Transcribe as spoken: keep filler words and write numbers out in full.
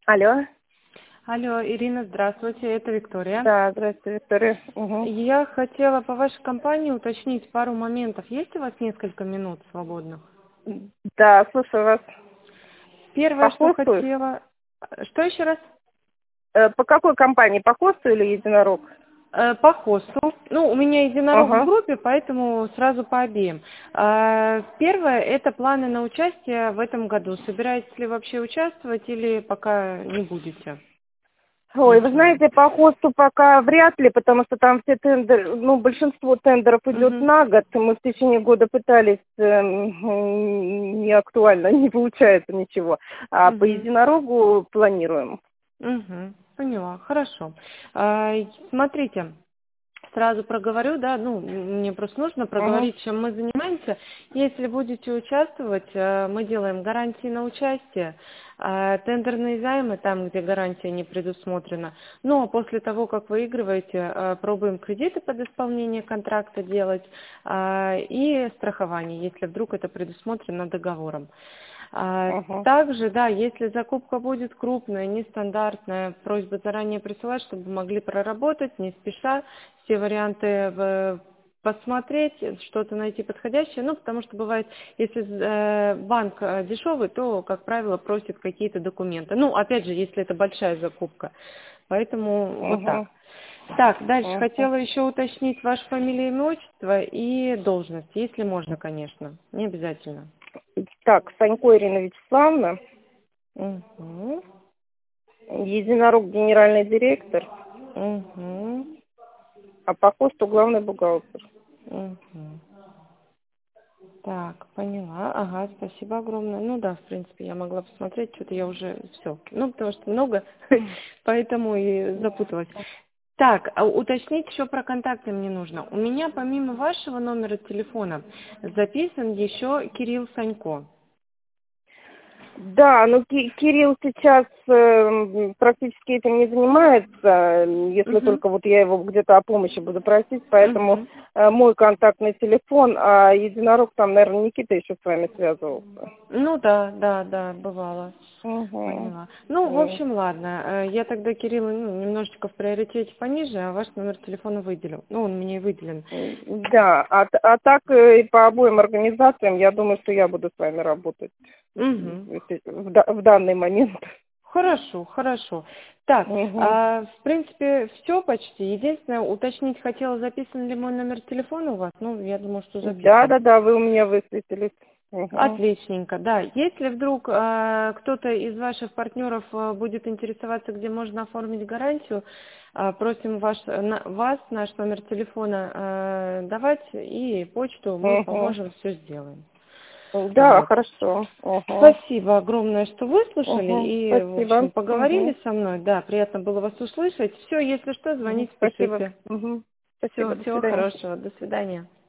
Алло. Алло, Ирина, здравствуйте, это Виктория. Да, здравствуйте, Виктория. Угу. Я хотела по вашей компании уточнить пару моментов. Есть у вас несколько минут свободных? Да, слушаю вас. По Первое, что хосту? хотела... Что еще раз? Э, по какой компании? По хосту или единорог? Э, По хосту. Ну, у меня единорог в Ага. группе, поэтому сразу по обеим. А, Первое– это планы на участие в этом году. Собираетесь ли вообще участвовать или пока не будете? Ой, вы Ничего. знаете, по хосту пока вряд ли, потому что там все тендеры, ну, большинство тендеров идет Угу. на год. Мы в течение года пытались, эм, не актуально, не получается ничего. А по Угу. единорогу планируем. Угу. Поняла. Хорошо. А, Смотрите. Сразу проговорю, да, ну, мне просто нужно Угу. проговорить, чем мы занимаемся. Если будете участвовать, э, мы делаем гарантии на участие, э, тендерные займы, там, где гарантия не предусмотрена. Ну, а после того, как выигрываете, э, пробуем кредиты под исполнение контракта делать э, и страхование, если вдруг это предусмотрено договором. А, Угу. Также, да, если закупка будет крупная, нестандартная, просьба заранее присылать, чтобы могли проработать, не спеша, все варианты э, посмотреть, что-то найти подходящее. Ну, потому что бывает, если э, банк э, дешевый, то, как правило, просит какие-то документы. Ну, опять же, если это большая закупка. Поэтому вот так. Угу. Так, дальше Угу. хотела еще уточнить вашу фамилию, имя, отчество и должность, если можно, конечно, не обязательно. Так, Санько Ирина Вячеславовна, Угу. единорог генеральный директор, Угу. а по хосту главный бухгалтер. Угу. Так, поняла. Ага, спасибо огромное. Ну да, в принципе, я могла посмотреть, что-то я уже все. Ну, потому что много, поэтому и запуталась. Так, а уточнить еще про контакты мне нужно. У меня помимо вашего номера телефона записан еще Кирилл Санько. Да, ну Ки- Кирилл сейчас э, практически этим не занимается, э, если Угу. только вот я его где-то о помощи буду просить, поэтому Угу. э, мой контактный телефон, а единорог там, наверное, Никита еще с вами связывался. Ну да, да, да, бывало. Угу. Поняла. Ну, в общем, ладно. Э, Я тогда Кирилла ну, немножечко в приоритете пониже, а ваш номер телефона выделю. Ну, он мне и выделен. Да, а, т- а так э, и по обоим организациям, я думаю, что я буду с вами работать Угу. в, в да- в данный момент. Хорошо, хорошо. Так, Угу. а, в принципе, все почти. Единственное, уточнить хотела, записан ли мой номер телефона у вас. Ну, я думаю, что Да, записан. да, да, вы у меня высветились. Угу. Отличненько, да. Если вдруг э, кто-то из ваших партнеров э, будет интересоваться, где можно оформить гарантию, э, просим ваш, на- вас, наш номер телефона э, давать и почту, мы Угу. поможем, все сделаем. Да, Вот. хорошо. Угу. Спасибо огромное, что выслушали Угу. и, в Спасибо. общем, поговорили Угу. со мной. Да, приятно было вас услышать. Все, если что, Угу. звоните, Спасибо. пишите. Угу. Все, Спасибо. До всего свидания. хорошего. До свидания.